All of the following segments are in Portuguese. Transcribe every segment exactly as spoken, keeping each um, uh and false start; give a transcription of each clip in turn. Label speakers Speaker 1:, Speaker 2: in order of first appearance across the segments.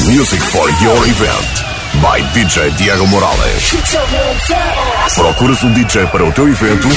Speaker 1: Music for your event by D J Diego Morales. Procuras um D J para o teu evento?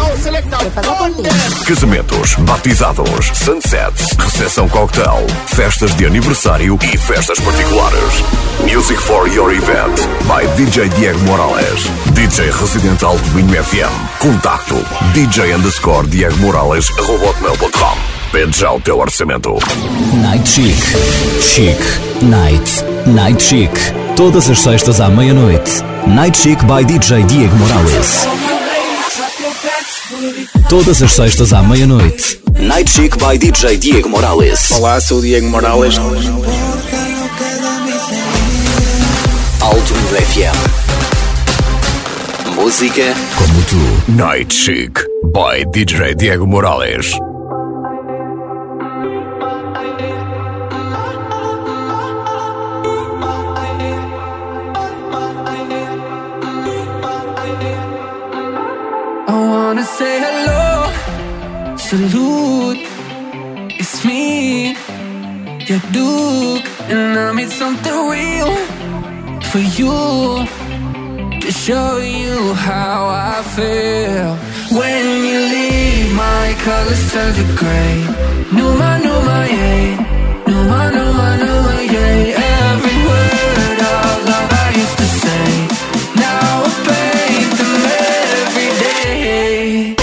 Speaker 1: Casamentos, batizados, sunsets, recepção cocktail, festas de aniversário e festas particulares. Music for your event by D J Diego Morales. D J Residente Alto Minho F M. Contacto D J underscore Diego Morales arroba hotmail ponto com. Pede já o teu orçamento.
Speaker 2: Night Chic. Chic. Night. Night Chic. Todas as sextas à meia-noite. Night Chic by D J Diego Morales. Todas as sextas à meia-noite. Night Chic by D J Diego Morales.
Speaker 3: Olá, sou o Diego Morales.
Speaker 2: Alto Minho F M. Música como tu.
Speaker 1: Night Chic by D J Diego Morales.
Speaker 4: Say hello, salute, it's me, your Duke, and I made something real for you, to show you how I feel. When you leave, my colors turn to gray. Numa, numa, yeah. Numa, numa, numa, yeah. Every word of love I used to say, now I paint them every day.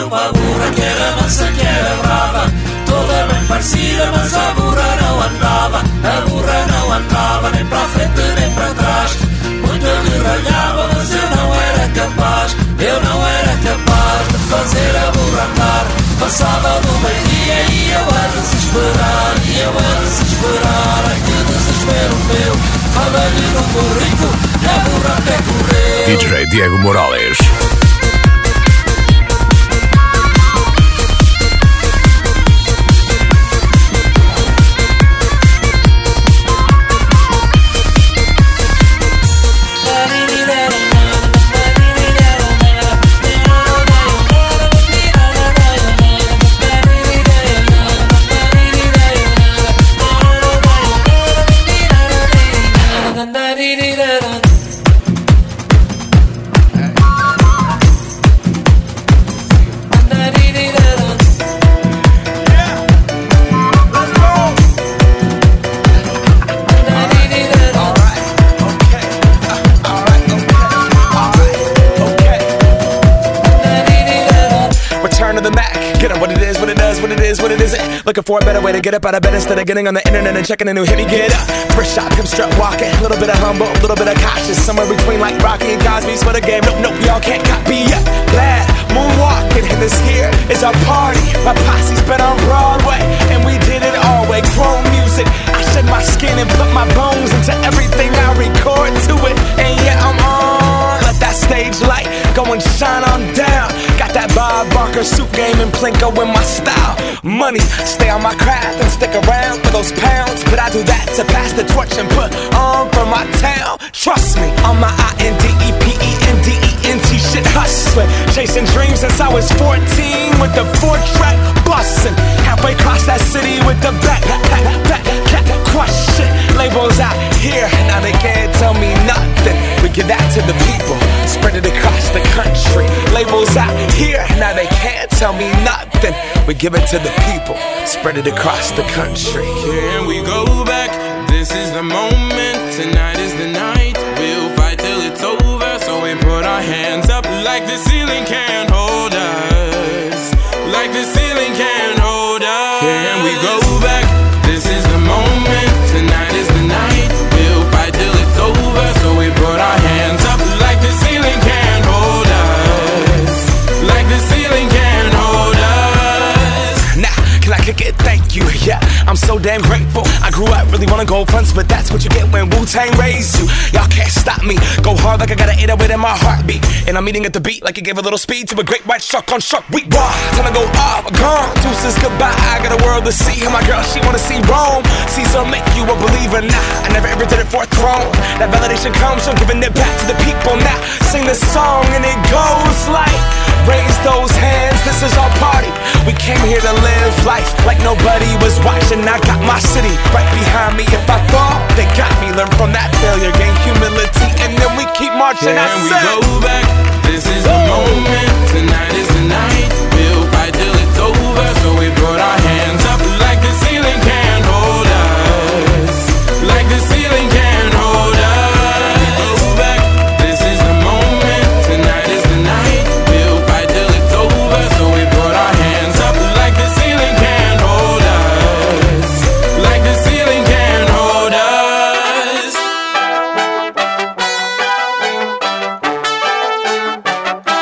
Speaker 3: uma burra que era mansa, que era brava, toda bem parecida, mas a burra não andava. A burra não andava nem para a frente nem para trás. Muito me ralhava, mas eu não era capaz, eu não era capaz de fazer a burra andar. Passava do meio-dia e eu a desesperar, e eu a desesperar. Ai que desespero meu, fala-lhe no burrico e a burra até correu.
Speaker 1: D J Diego Morales.
Speaker 5: Looking for a better way to get up out of bed instead of getting on the internet and checking a new hit. Me get up, first shot, pimp strut walking, a little bit of humble, a little bit of cautious, somewhere between like Rocky and Cosby's for the game. Nope, nope, y'all can't copy yet. Glad moonwalking, and this here is our party. My posse's been on Broadway, and we did it all way. Chrome music, I shed my skin and put my bones into everything I record to it. And yeah, I'm on. Let that stage light go and shine on down. Got that Bob Barker suit game and Plinko in my style. Money, stay on my craft and stick around for those pounds. But I do that to pass the torch and put on for my town. Trust me, on my I N D E P E N D E N T shit hustling. Chasing dreams since I was fourteen with the four track bustin'. Halfway across that city with the back, back, back, back, back, crush shit. Labels out here, now they can't tell me nothing. We give that to the people, spread it across the country. Labels out here, now they can't tell me nothing. We give it to the people, spread it across the country.
Speaker 6: Can we go back? This is the moment, tonight is the night. We'll fight till it's over, so we put our hands up like the ceiling can't hold us. Like the ceiling can't hold us. Can we go back? This is the moment, tonight is the night. We'll fight till it's over, so we put our hands up like the ceiling can't hold us. Like the ceiling can't hold us.
Speaker 5: Nah, can I kick it? Thank you, yeah, I'm so damn grateful. I grew up really wanna go fronts, but that's what you get when Wu-Tang raised you. Y'all can't stop me, go hard like I got an eight oh eight in my heartbeat. And I'm eating at the beat like it gave a little speed to a great white shark on shark week. Raw, time to go off, gone, deuces goodbye. I got a world to see, and my girl, she wanna see Rome. Caesar make you a believer, nah, I never ever did it for a throne. That validation comes from giving it back to the people. Now, sing this song and it goes like, raise those hands, this is our party. We came here to live life like nobody was watching. I got my city right behind me. If I fall, they got me. Learn from that failure, gain humility, and then we keep marching.
Speaker 6: Can
Speaker 5: I
Speaker 6: we
Speaker 5: said,
Speaker 6: go back? This is the moment, tonight is the night. We'll fight till it's over, so we put our hands up like the ceiling can't hold us. Like the ceiling can't hold us. Go back, this is the moment, tonight is the night. We'll fight till it's over, so we put our hands up like the ceiling can't hold us. Like the ceiling can't hold us.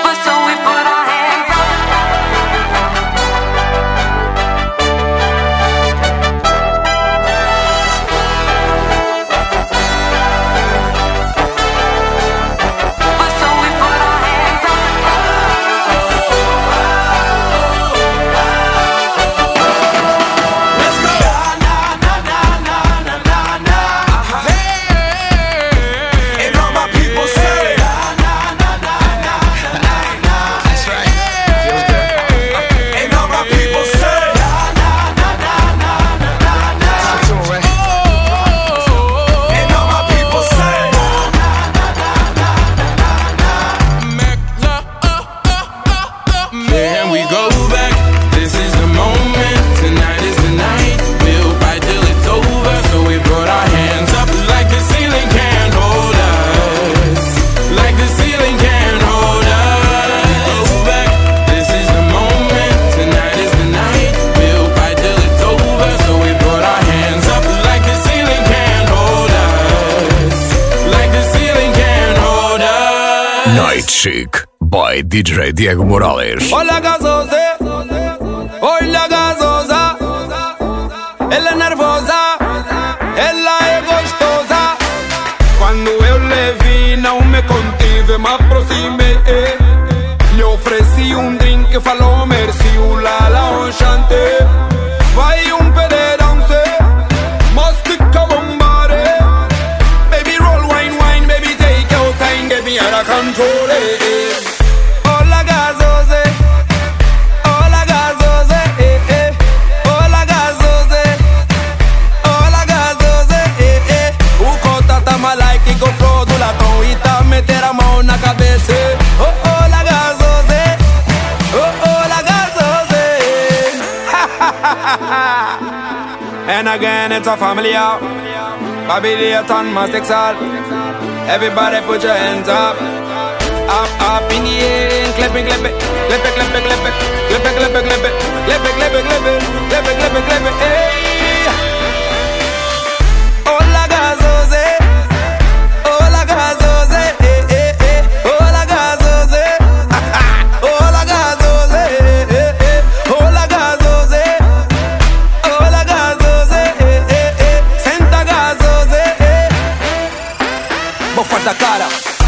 Speaker 1: Chic by D J Diego Morales.
Speaker 7: Olha a gasosa, olha a gasosa. Ela é nervosa, ela é gostosa. Quando eu lhe vi, não me contive, me aproximei. Lhe ofereci um drink, falou merci, ulala, enchanté. Vai um pedeirão, mastica bombare. Baby roll wine, wine, baby take your time, get me out of control. Hola gasosa, hola gasosa, eh eh. Hola gasosa, hola gasosa, eh eh. O cota tá malaica e comprou do latão e tá meter a mão na cabeça. Oh, hola gasosa, oh, hola gasosa. And again it's a family out. Babylon must excel. Everybody put your hands up. Up, up in the air, clap it, clap it, clap it, clap it, clap it, clap it, clap it, clap it, clap it, clap it, clap it, clap it, clap it, clap it, hey. Hola gasosa, hola gasosa, eh eh eh. Hola gasosa, hola gasosa, eh eh eh. Hola gasosa, hola gasosa, eh eh eh. Senta gasosa, eh. Vou fazer da cara.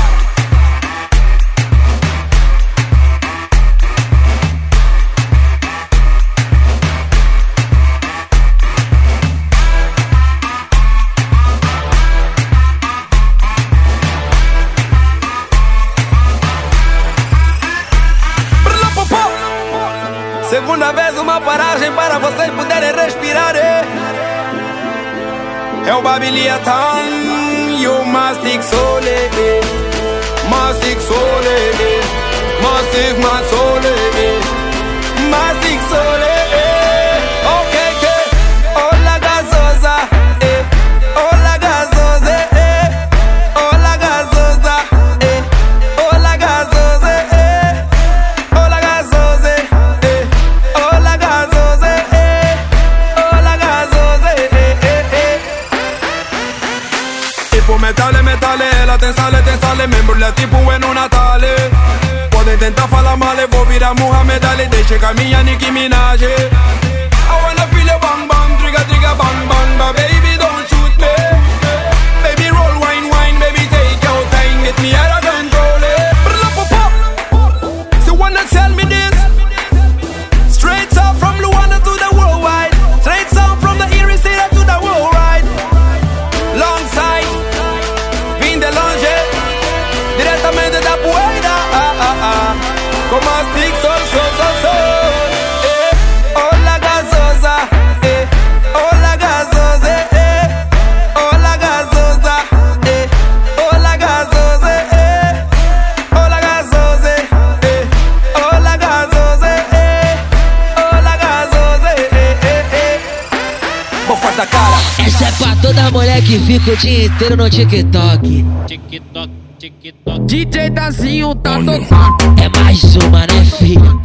Speaker 7: Segunda vez uma paragem para vocês poderem respirar. É, é o Babylon, you mastic sole, mastic sole, mastic masole, mastic sole. Ok, ok. Hola gasosa, eh. Hola gasosa, eh. Hola gasosa, eh. Hola gasosa, eh. Hola gasosa, eh. Hola gasosa, eh. Hola gasosa, eh, eh, eh. Tipo metale, metale, ela tem sale, tem sale. Me embrulha tipo é no Natal. Podem tentar falar mal, eu vou virar Muhammad Ali. Deixa caminhar Nicki Minaj. I wanna feel you bang bang, trigger trigger bang bang. But baby don't shoot me. Baby roll wine wine, baby take your time, get me out of control. So wanna tell me this? Straight up from Luanda to the worldwide. Straight up from the Erie City to the world right. Long side, vim de longe, diretamente da poeira. Ah, ah, ah. Como as tic sol, sol, sol, sol. Eh, hola gasosa, eh. Hola gasosa, eh. Hola gasosa, eh. Hola gasosa, eh. Hola gasosa, eh. Hola gasosa, eh. Hola gasosa, eh, eh, eh. Vou fazer da cara.
Speaker 8: Essa é pra toda mulher que fica o dia inteiro no TikTok.
Speaker 9: TikTok, TikTok.
Speaker 7: D J Dazinho tá total.
Speaker 8: É mais uma, né, filho?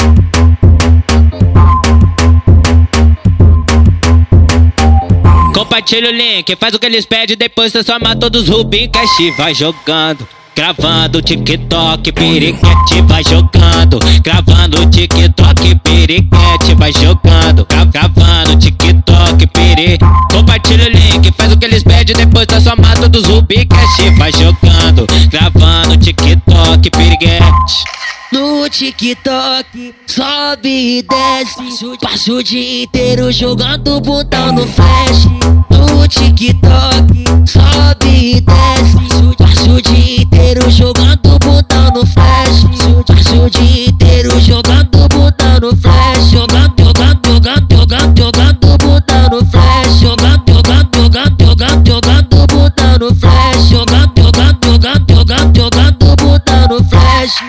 Speaker 9: Compartilha o link, faz o que eles pedem, depois você soma todos os Rubim Cash. Vai jogando, gravando TikTok, periquete, vai jogando. Gravando TikTok, periquete, vai jogando. Gra gravando TikTok, peri. Compartilha o link, faz o que eles pedem, depois você soma todos os Rubim Cash. Vai jogando, gravando TikTok, periquete.
Speaker 8: No TikTok, sobe e desce. Passo o dia inteiro jogando botão no flash. No TikTok, sobe e desce. Passo o dia inteiro jogando botão no flash. Passo o dia inteiro jogando botão no flash. Jogando, jogando, jogando, jogando, jogando botão no flash. Jogando, jogando, jogando, jogando, jogando botão no flash. Jogando, jogando, jogando, jogando, jogando botão no flash.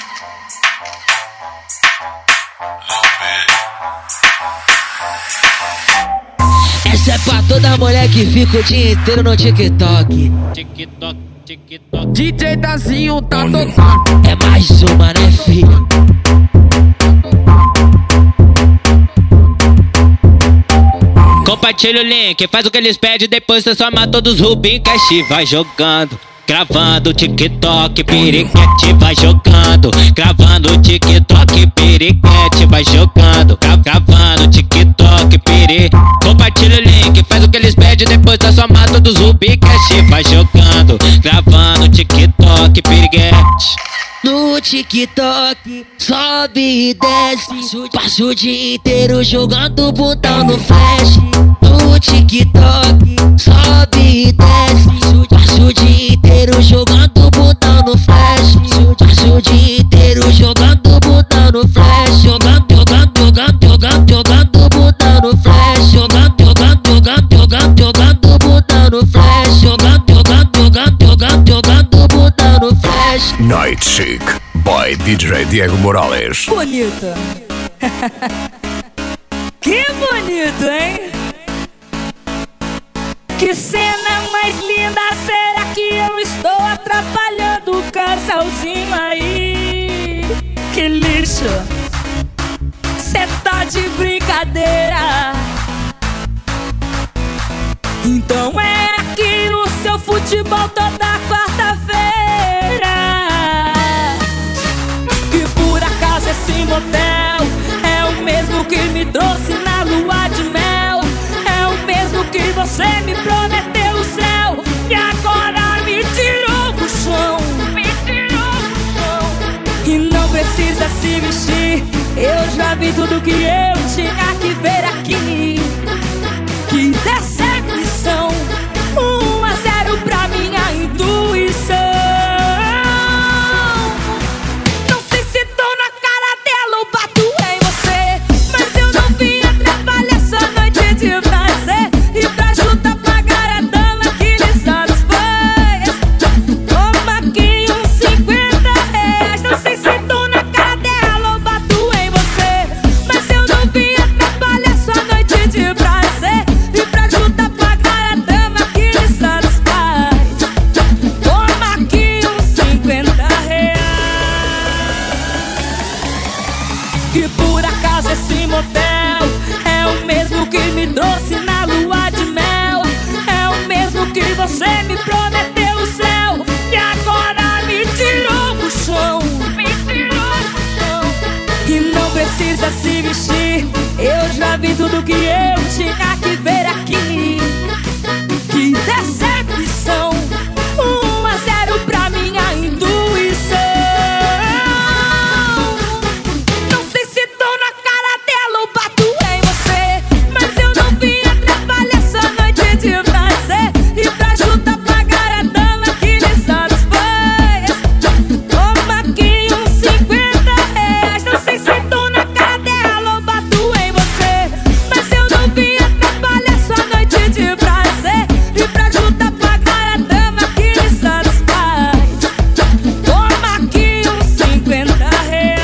Speaker 8: Essa é pra toda mulher que fica o dia inteiro no TikTok.
Speaker 9: TikTok, TikTok.
Speaker 7: D J Dazinho tá total.
Speaker 8: É mais uma, né, filho?
Speaker 9: Compartilha o link, faz o que eles pedem, depois você soma todos os Rubim Cash. Vai jogando, Gravando TikTok, periquete vai jogando. Gravando TikTok, periquete vai jogando. Gra gravando TikTok, peri. Compartilha o link, faz o que eles pedem. Depois da somada dos Rubicast vai jogando. Gravando TikTok, periquete.
Speaker 8: No TikTok, sobe e desce. Passo o dia inteiro jogando bundão no flash. No TikTok, sobe e desce. Passo o dia inteiro jogando bundão no flash. Passo o dia inteiro jogando bundão no flash. Jogando, jogando, jogando, jogando, jogando bundão no flash. Jogando, jogando, jogando, jogando, jogando bundão no flash. Jogando, jogando, jogando, jogando, jogando bundão no flash.
Speaker 1: Night Chic by D J Diego Morales.
Speaker 10: Bonito. Que bonito, hein? Que cena mais linda, será que eu estou atrapalhando o casalzinho aí? Que lixo, cê tá de brincadeira. Então é aqui no seu futebol toda quarta-feira. E por acaso esse motel é o mesmo que me trouxe na lua de mel. É o mesmo que você me prometeu o céu. E agora me tirou do chão. Me tirou do chão. E não precisa se vestir, eu já vi tudo que eu tinha que ver aqui. Que decepção, um a zero pra minha intuição. Não sei se tô na cara dela ou bato em você, mas eu não vim atrapalhar essa noite de prazer. E pra juntar pagar a dama que lhe satisfaz, toma aqui uns cinquenta reais. Não sei se tô na cara dela ou bato em você, mas eu não vim atrapalhar essa noite de prazer. E pra juntar pagar a dama que lhe satisfaz, toma aqui uns cinquenta reais. E por acaso esse motel é o mesmo que me trouxe na lua de mel. É o mesmo que você me prometeu o céu. E agora me tirou do chão. Me tirou do chão. E não precisa se vestir, eu já vi tudo que eu tinha que ver aqui. Que decepção, um a zero pra minha intuição. Não sei se tô na cara dela ou bato em você, mas eu não vim atrapalhar essa noite de prazer. E pra juntar pagar a dama que lhe satisfaz, toma aqui uns cinquenta reais. Não sei se tô na cara dela ou bato em você, mas eu não vim atrapalhar essa noite de prazer. E pra juntar pagar a dama que lhe satisfaz, toma aqui uns cincuenta reais.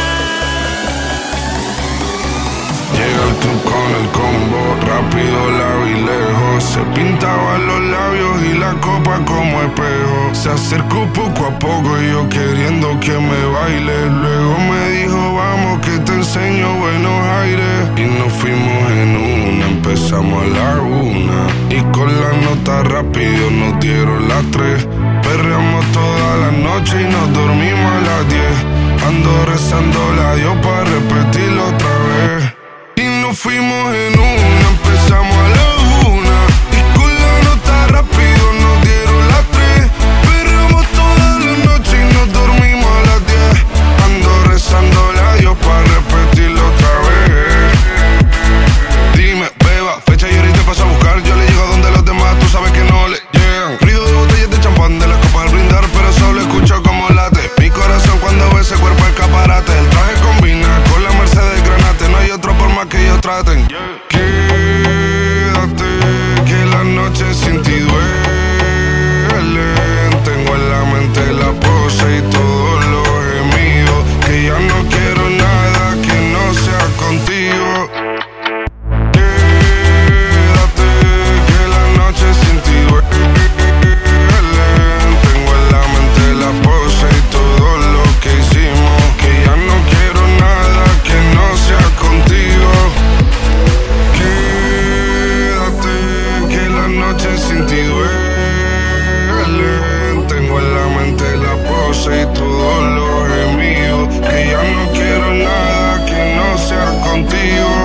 Speaker 11: Llegas tú con el combo, rápido, largo y lejos. Se pintaban los labios y la copa como espejo. Se acercó poco a poco y yo queriendo que me baile. Luego me dijo vamos que te enseño buenos aires. Y nos fuimos en una, empezamos a la una. Y con la nota rápido nos dieron las tres. Perreamos toda la noche y nos dormimos a las diez. Ando rezando la Dios para repetirlo otra vez. Y nos fuimos en una, empezamos a la una. Y con la nota rápido nos dieron las tres. Perreamos toda la noche y nos dormimos a las diez. Ando rezando la Dios para repetirlo otra vez. Dime, beba, fecha y ahorita paso a buscar. Yo le llego donde los demás, tú sabes que no le llegan. Ruido de botellas de champán, de las copas al brindar, pero solo escucho como late mi corazón cuando ve ese cuerpo escaparate. El traje combina con la Mercedes Granate. No hay otro por más que ellos traten. Quédate, que la noche sin ti duele. Tengo en la mente la pose y todos los gemidos. Que ya no quiero nada que no sea contigo. Quédate, que la noche sin ti duele. Tengo en la mente la pose y todo lo que hicimos. Que ya no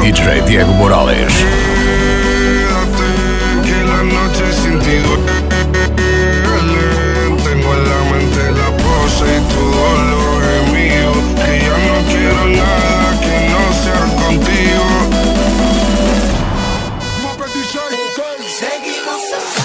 Speaker 1: D J Diego Morales.
Speaker 11: Quédate, que la noche sin ti duele. Tengo en la mente la pose y todo lo gemido. Que ya no quiero nada que no sea contigo.
Speaker 3: Seguimos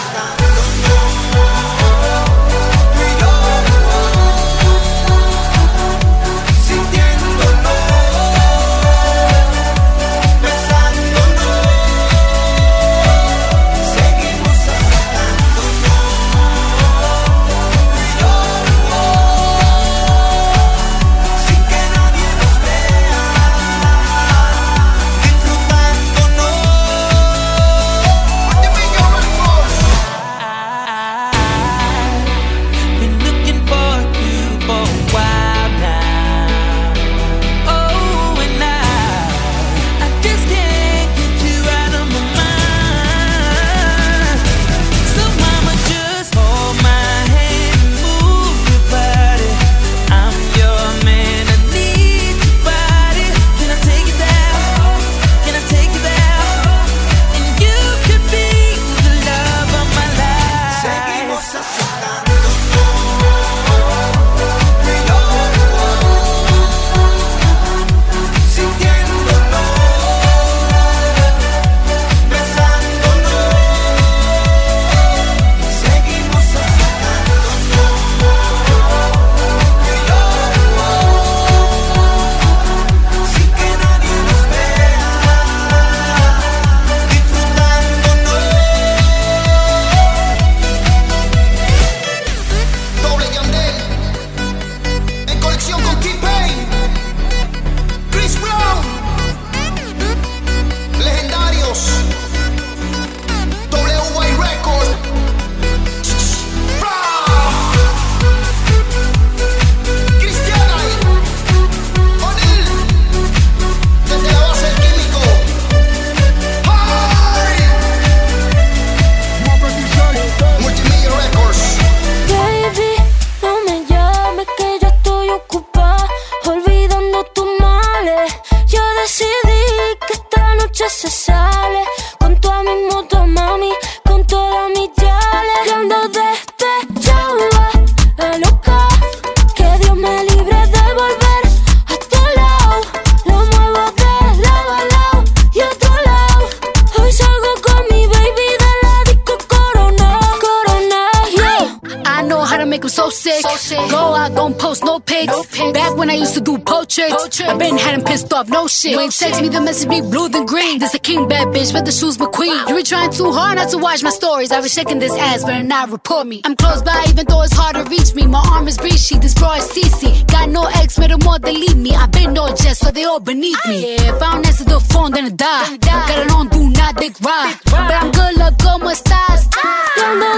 Speaker 12: I've been had him pissed off, no shit. You ain't text me, the message be blue than green. This a king bad bitch, but the shoes McQueen. You were trying too hard not to watch my stories. I was shaking this ass, better not report me. I'm close by, even though it's hard to reach me. My arm is breachy, this bra is C C. Got no ex, made them all delete me. I been no jest, so they all beneath me. Yeah, if I don't answer the phone, then I die. Got it on, do not dick ride. But I'm good, look, como estás?
Speaker 10: Cuando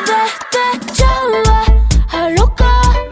Speaker 10: despechaba a loca,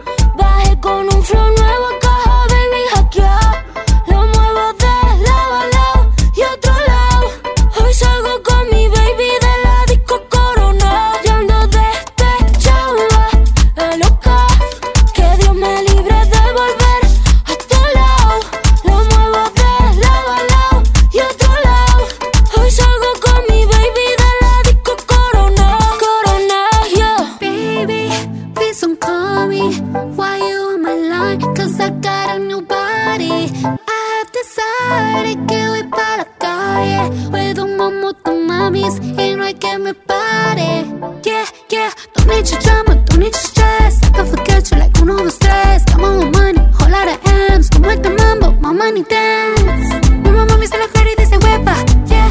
Speaker 10: bajé con un flow nuevo a caja, baby, hackeado. Lo muevo de lado a lado y otro lado. Hoy salgo con mi baby de la disco Corona. Yo ando despechada, a loca, que Dios me libre de volver a tu lado. Lo muevo de lado a lado y otro lado. Hoy salgo con mi baby de la disco Corona. Corona, yeah.
Speaker 12: Baby, please don't call me. Why you on my line? Cause I got a new body. I've decided que voy para la calle. Puedo momoto mamis y no hay que me pare. Yeah, yeah, don't need your drama, don't need your stress. I can forget you like uno, dos, tres. Come on, money, whole lot of M's. Como este mambo, my money dance. Mi mamá me se la cara y dice huepa. Yeah,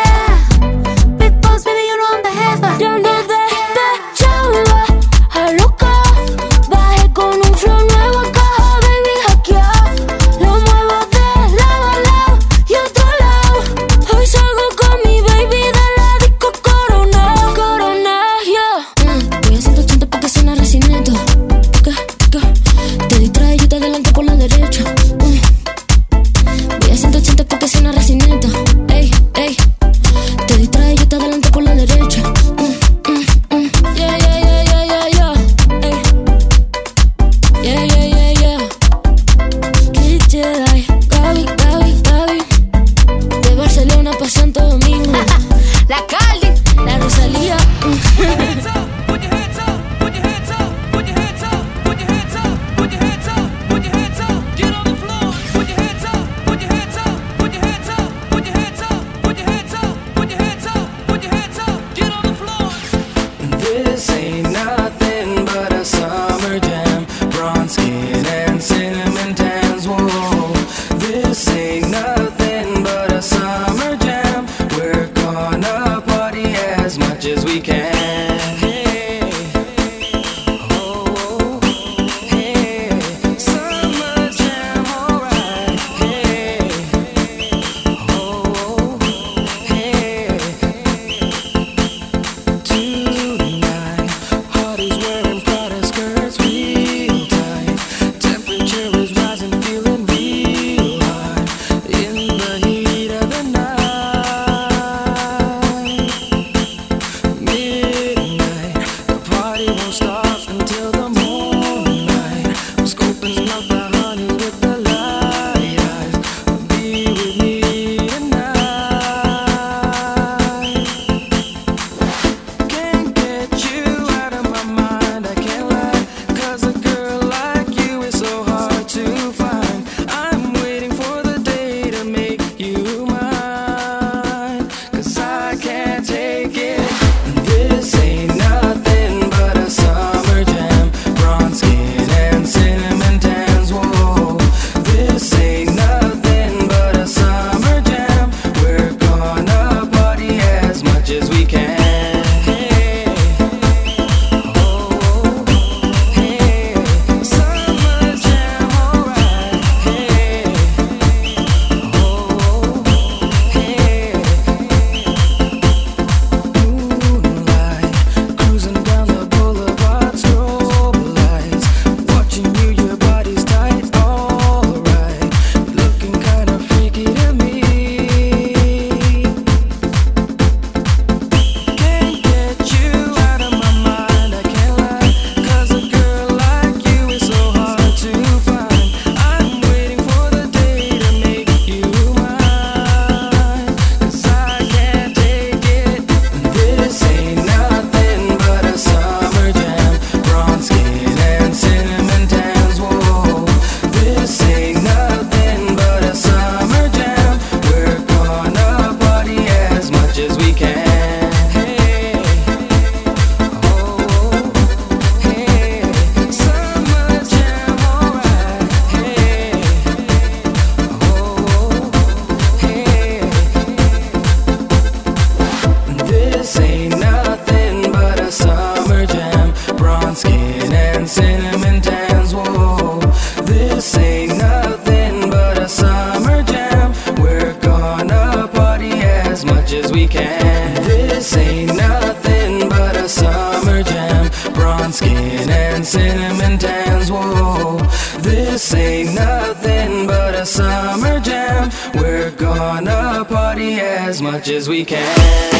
Speaker 12: yeah. Big boss, baby, you know I'm the jefa.
Speaker 10: Yo ando despechada, a loca, bajé con un flow nuevo a caja, baby, hackeado. Lo muevo de lado a lado y otro lado. Hoy salgo con mi baby de la disco Corona. Corona, yeah. Mm, voy a ciento ochenta porque suena Residente. ¿Qué? ¿Qué? Te distraes, yo te adelanto por la derecha. Mm.
Speaker 4: We're gonna party as much as we can.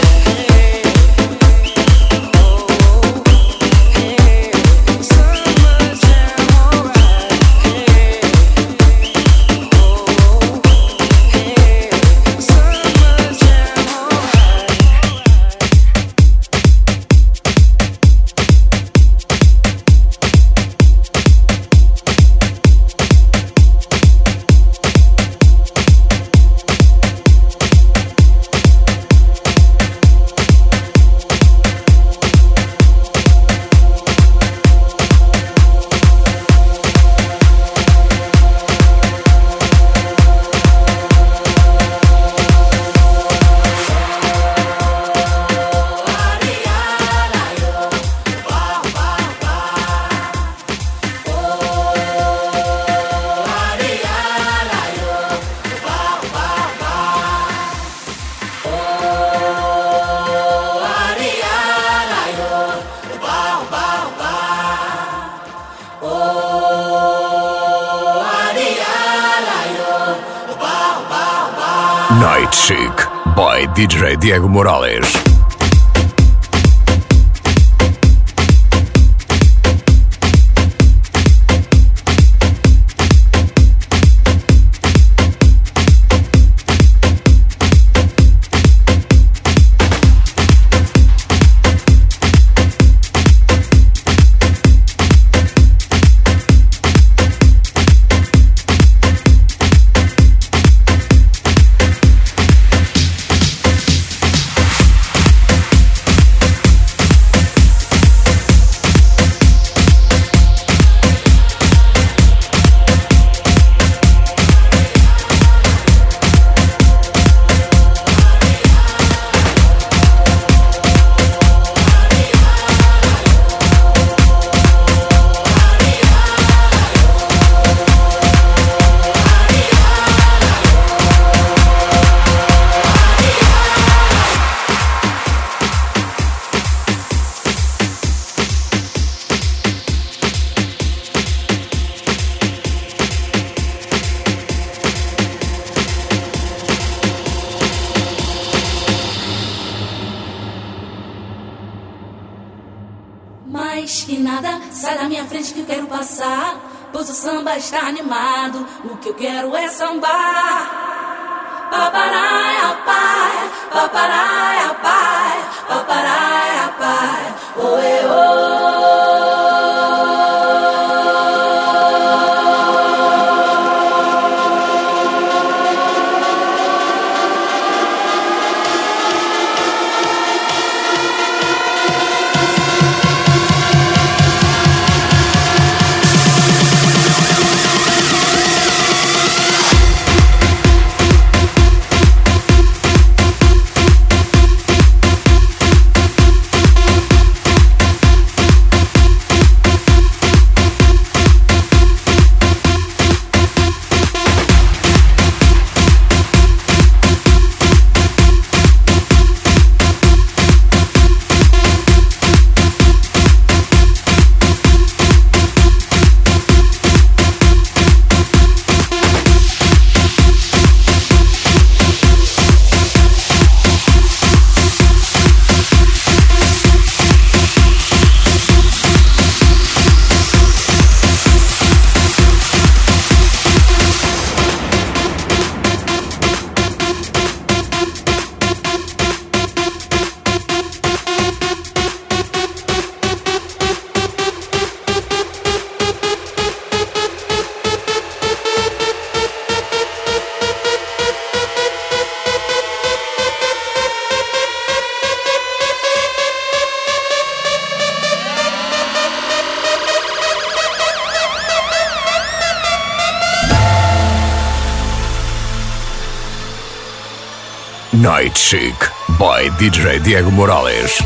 Speaker 1: Night Chic by D J Diego Morales.
Speaker 10: Mais que nada, sai da minha frente que eu quero passar, pois o samba está animado, o que eu quero é sambar. Paparaia, pai, paparaia, pai, paparaia, pai, oê, ô.
Speaker 1: Night Chic by D J Diego Morales.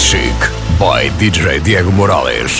Speaker 1: Chic by D J Diego Morales.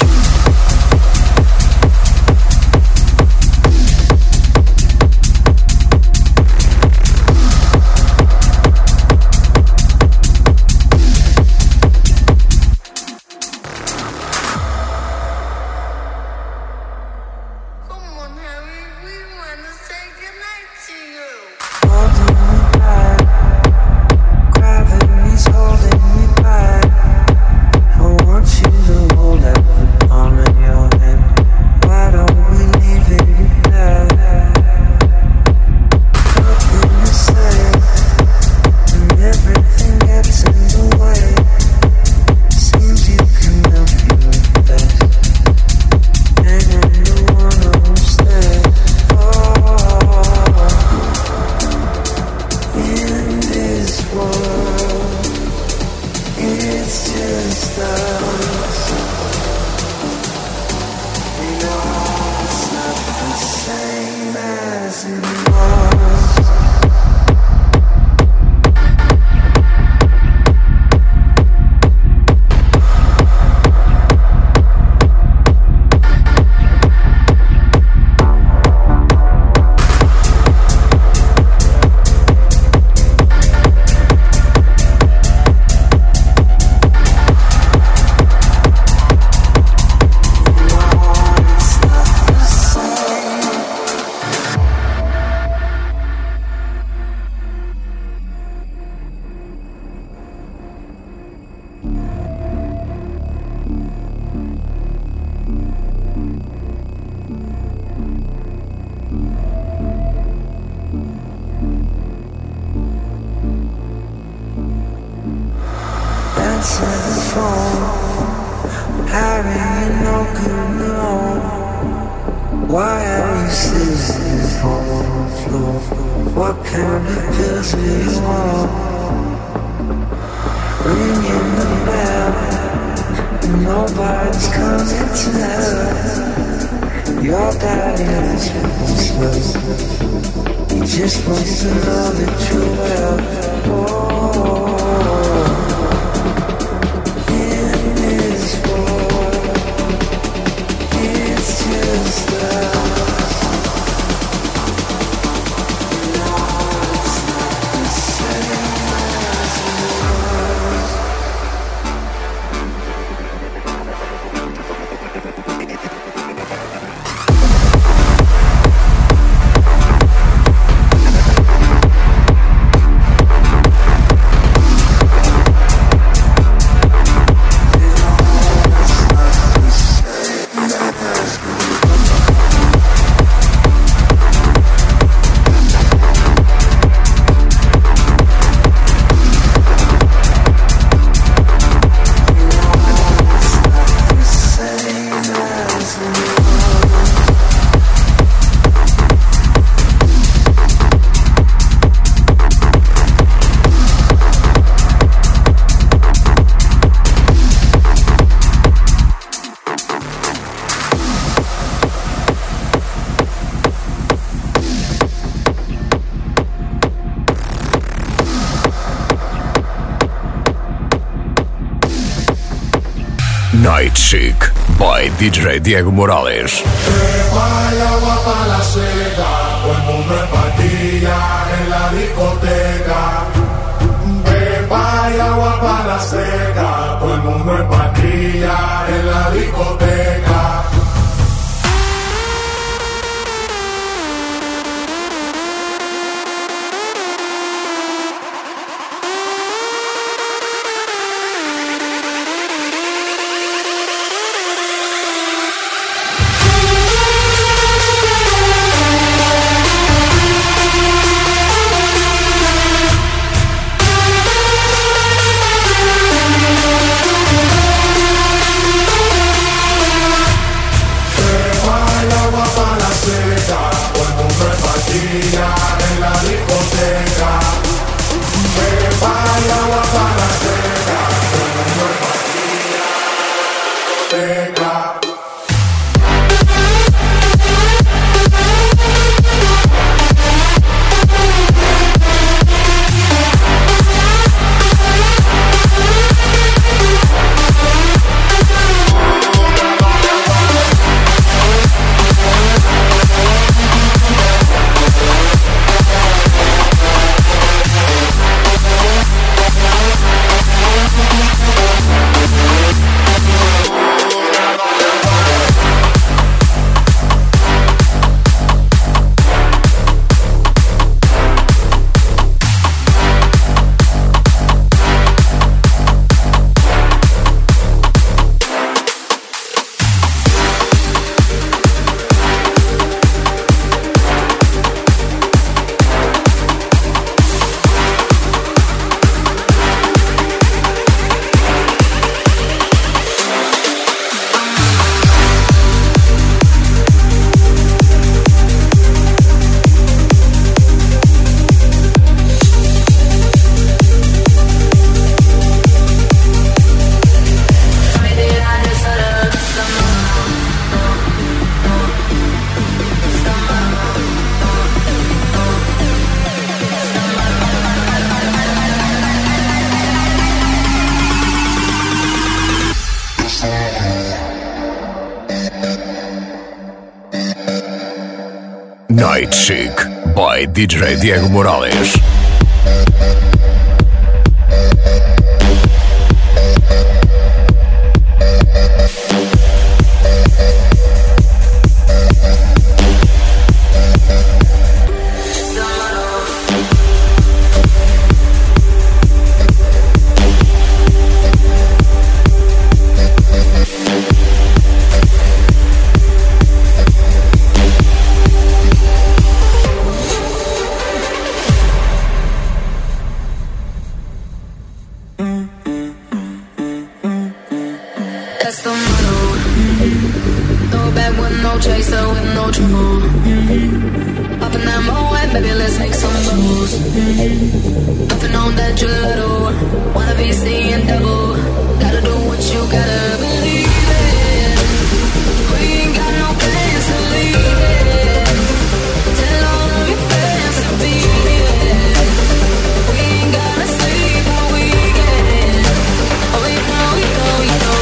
Speaker 1: Night Chic by D J Diego Morales.
Speaker 13: Hay agua para la seca, todo el mundo en pastilla en la discoteca. Beba hay agua para la seca, todo el mundo en pastilla en la discoteca. En la discoteca, beba y agua para la seca, todo el mundo en pastilla en la discoteca.
Speaker 1: Night Chic by D J Diego Morales.
Speaker 14: That's the motto. Throw back with no chaser, with no trouble. Up in that Moet, baby, let's make some bubbles. Puffin' on that gelato. Wanna be seeing double. Gotta do what you gotta believe in. We ain't got no plans to leave it. Tell all of your friends to be here. We ain't gotta sleep all weekend. Oh, you know, you know, you know.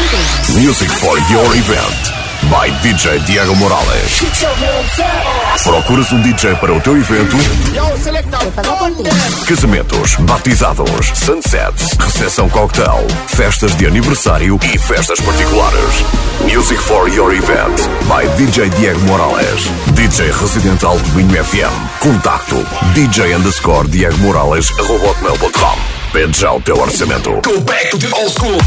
Speaker 1: Music for your event by D J Diego Morales. Procuras um D J para o teu evento? Casamentos, batizados, sunsets, recepção cocktail, festas de aniversário e festas particulares. Music for your event by D J Diego Morales. D J Residente Alto Minho F M. Contacto D J underscore Diego Morales arroba hotmail ponto com. Pede já o teu orçamento. Go back to the old school.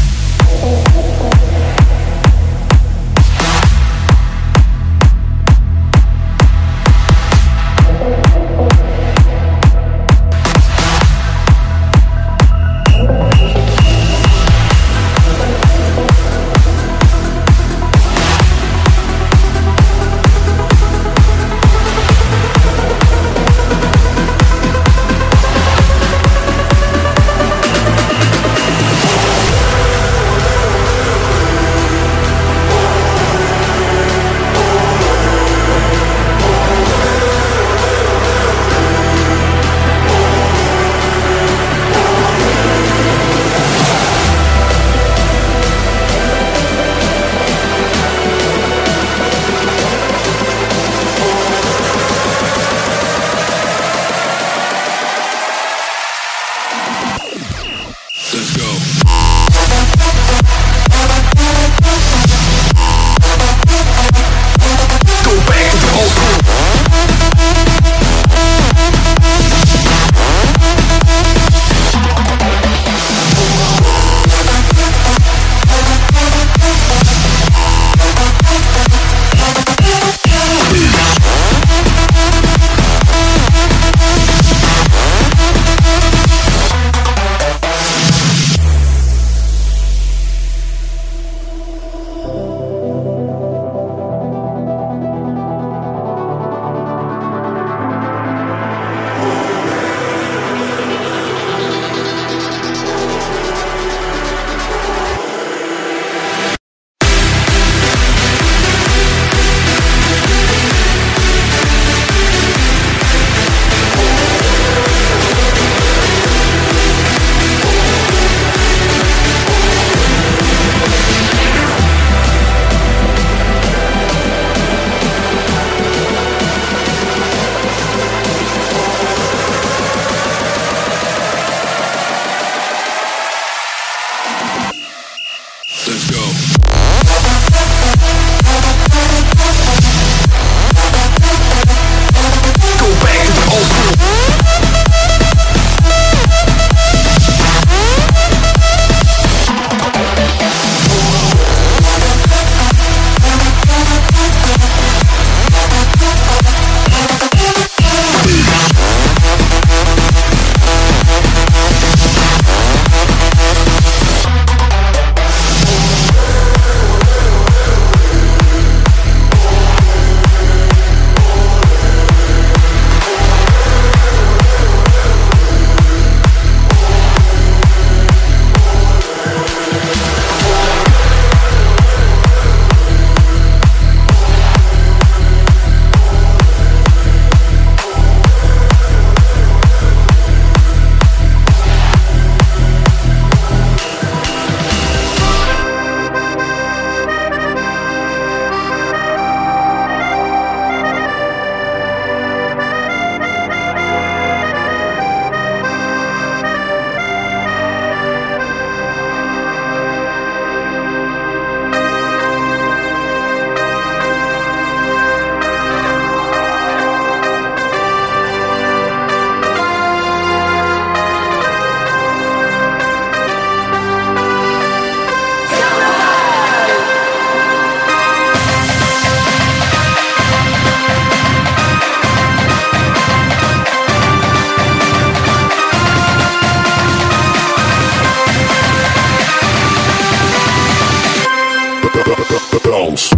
Speaker 15: Bounce.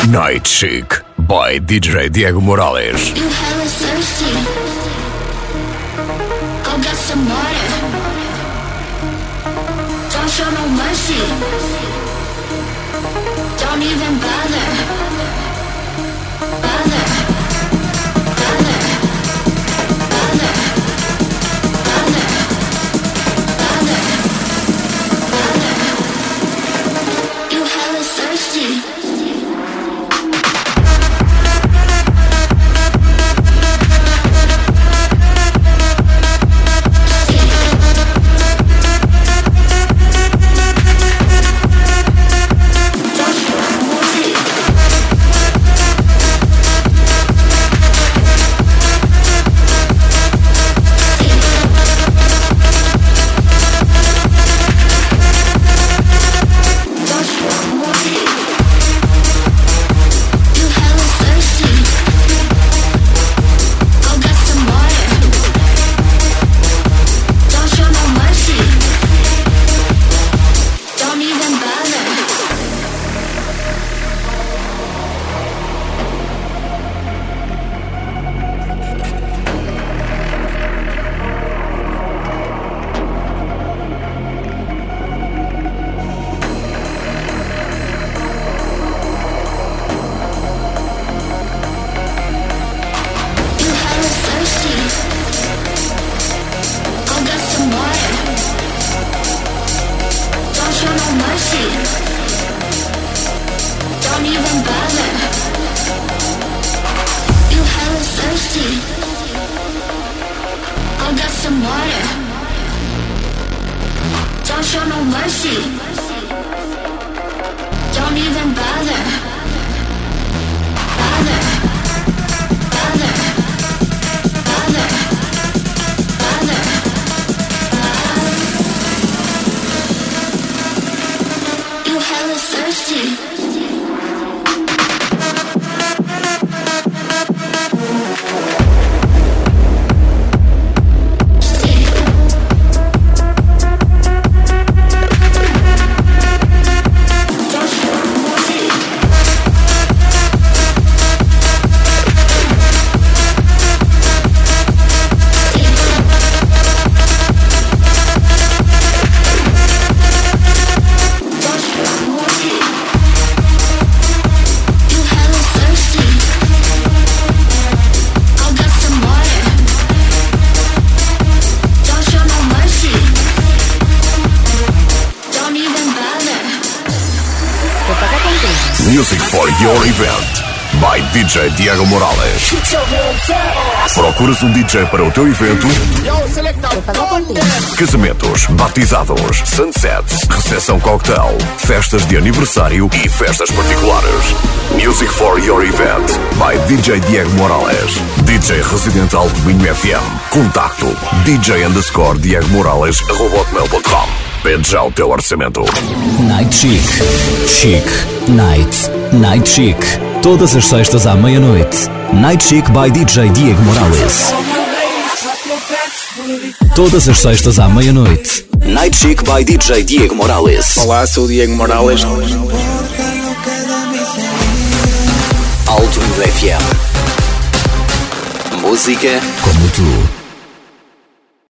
Speaker 1: Night Chic by D J Diego Morales.
Speaker 12: You hella thirsty. Go get some water. Don't show no mercy. Don't even bother. Bother. Bother. Bother. Bother. Bother. Bother. You hella thirsty.
Speaker 1: Music for your event by D J Diego Morales. Procuras um D J para o teu evento? Casamentos, batizados, sunsets, recepção cocktail, festas de aniversário e festas particulares. Music for your event by D J Diego Morales. D J residente Alto Minho F M. Contacto D J underscore Diego Morales arroba hotmail ponto com. Pede já o teu orçamento.
Speaker 2: Night Chic. Chic. Night. Night Chic. Todas as sextas à meia-noite. Night Chic by D J Diego Morales. Todas as sextas à meia-noite. Night Chic by D J Diego Morales.
Speaker 15: Olá, sou o Diego Morales.
Speaker 2: Alto Minho F M. Música como tu.